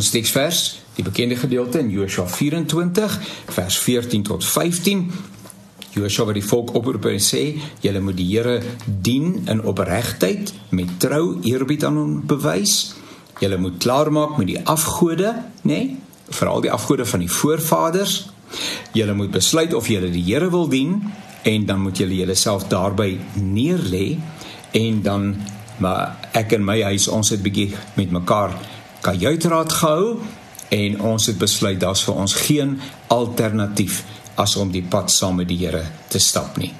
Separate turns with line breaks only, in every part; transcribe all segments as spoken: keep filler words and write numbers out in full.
Ons teksvers, die bekende gedeelte in Josua vyf-en-twintig, vers veertien tot vyftien. Josua wat die volk oproep en sê, julle moet die Here dien in opregtheid, met trou, eerbied aan hom bewys. Julle moet klaarmaak met die afgode, nee, veral die afgode van die voorvaders. Julle moet besluit of julle die Here wil dien, en dan moet julle julleself daarby neerlê, en dan, maar ek en my huis, ons het bietjie met mekaar kajuitraad gehou, en ons het besluit, daar is vir ons geen alternatief, as om die pad saam met die Here te stap nie.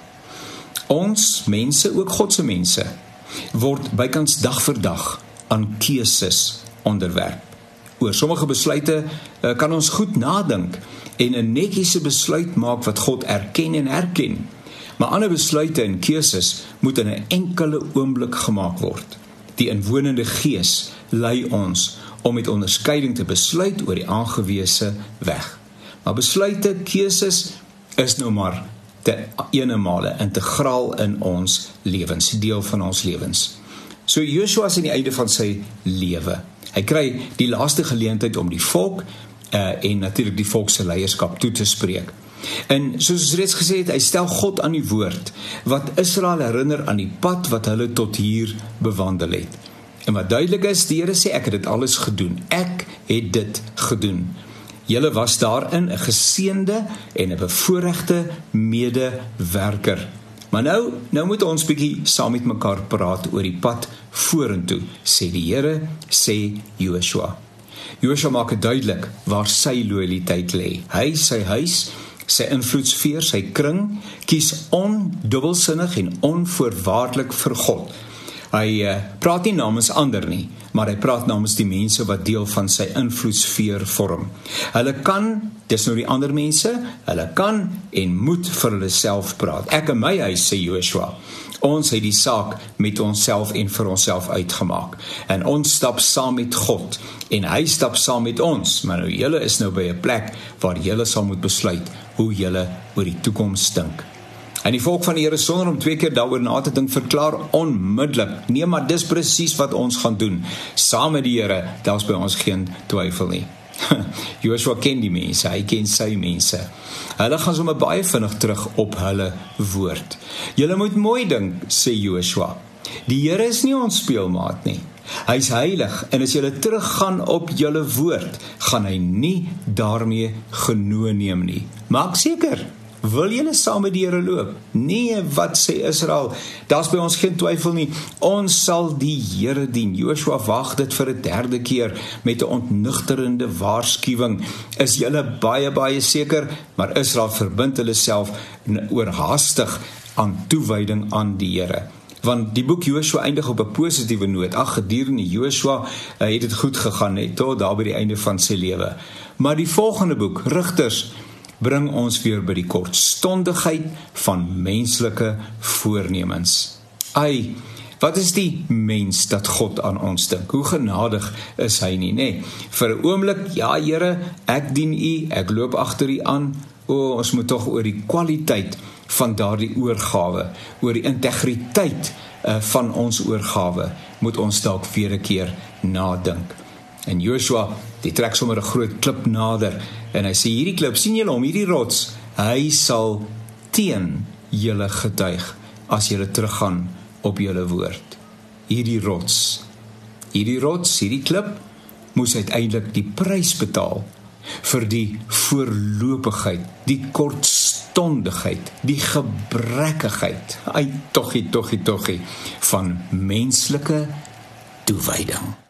Ons mense, ook Godse mense, word bykans dag vir dag aan keuses onderwerp. Oor sommige besluite uh, kan ons goed nadink en 'n netjiese besluit maak wat God erken en herken. Maar ander besluite en keuses moet in 'n enkele oomblik gemaak word. Die inwonende Gees lei ons om met onderskeiding te besluit oor die aangewese weg. Maar besluite, keuses is nou maar te eenemale integraal in ons lewens, deel van ons lewens. So Josua is aan die einde van sy lewe. Hy kry die laaste geleentheid om die volk uh, en natuurlik die volk se leierskap toe te spreek. En soos ons reeds gesê het, hy stel God aan die woord, wat Israel herinner aan die pad wat hulle tot hier bewandel het. En wat duidelik is, die Here sê, ek het dit alles gedoen. Ek het dit gedoen. Julle was daarin 'n geseënde en 'n bevoorregte medewerker. Maar nou, nou moet ons bietjie saam met mekaar praat oor die pad vorentoe, sê die Here, sê Josua. Josua maak het duidelik waar sy loyaliteit lê. Hy, sy huis, sy invloedssfeer, sy kring, kies ondubbelsinnig en onvoorwaardelik vir God. Hy uh, praat nie namens ander nie, maar hy praat namens die mense wat deel van sy invloedssfeer vorm. Hulle kan, dis nou die ander mense, hulle kan en moet vir hulle self praat. Ek en my huis, sê Josua, ons het die saak met onsself en vir onsself uitgemaak. En ons stap saam met God, en hy stap saam met ons, maar nou julle is nou by 'n plek waar julle sal moet besluit hoe julle oor die toekoms dink. En die volk van die Here, sonder om twee keer daaroor na te dink, verklaar onmiddellik, nee, maar dis presies wat ons gaan doen, saam met die Here, daar is by ons geen twyfel nie. Josua ken die mense, hy ken sy mense. Hulle gaan sommer baie vinnig terug op hulle woord. Julle moet mooi dink, sê Josua, die Here is nie ons speelmaat nie. Hy is heilig, en as julle teruggaan op julle woord, gaan hy nie daarmee genoeg neem nie. Maak seker, wil julle saam met die Here loop? Nee, wat sê Israel? Daar's by ons geen twyfel nie. Ons sal die Here dien. Josua wag dit vir 'n derde keer met 'n ontnugterende waarskuwing. Is julle baie baie seker? Maar Israel verbind hulle self oorhaastig aan toewyding aan die Here. Want die boek Josua eindig op 'n positiewe noot. Ag, gedurende Josua uh, het dit goed gegaan net tot daar by die einde van sy lewe. Maar die volgende boek, Rigters, bring ons weer by die kortstondigheid van menslike voornemens. Ai, wat is die mens dat God aan ons dink? Hoe genadig is hy nie, nee? Vir 'n oomblik, ja Here, ek dien u, ek loop agter u aan. O, ons moet tog oor die kwaliteit van daardie oorgawe, oor die integriteit uh, van ons oorgawe, moet ons dalk weer 'n keer nadink. En Josua, die trek sommer 'n groot klip nader, en hy sê, hierdie klip, sien julle hom, hierdie rots, hy sal teen julle getuig, as julle teruggaan op julle woord. Hierdie rots, hierdie rots, hierdie klip, moes uiteindelik die prys betaal, vir die voorlopigheid, die kortstondigheid, die gebrekkigheid, ai, togie, togie, togie, van menslike toewyding.